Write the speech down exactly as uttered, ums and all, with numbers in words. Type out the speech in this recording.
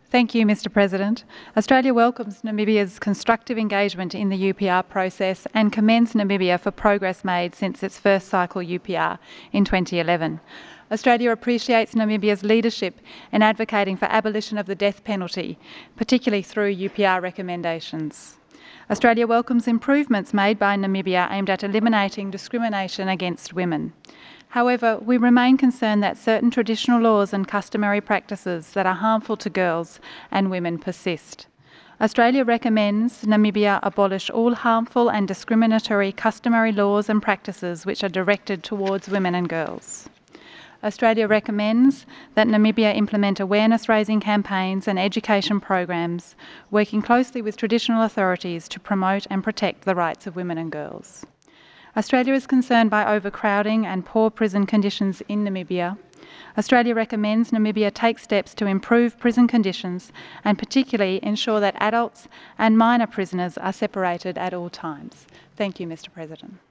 Thank you, Mr President. Australia welcomes Namibia's constructive engagement in the U P R process and commends Namibia for progress made since its first cycle U P R in twenty eleven. Australia appreciates Namibia's leadership in advocating for abolition of the death penalty, particularly through U P R recommendations. Australia welcomes improvements made by Namibia aimed at eliminating discrimination against women. However, we remain concerned that certain traditional laws and customary practices that are harmful to girls and women persist. Australia recommends Namibia abolish all harmful and discriminatory customary laws and practices which are directed towards women and girls. Australia recommends that Namibia implement awareness-raising campaigns and education programs, working closely with traditional authorities to promote and protect the rights of women and girls. Australia is concerned by overcrowding and poor prison conditions in Namibia. Australia recommends Namibia take steps to improve prison conditions and particularly ensure that adults and minor prisoners are separated at all times. Thank you, Mr President.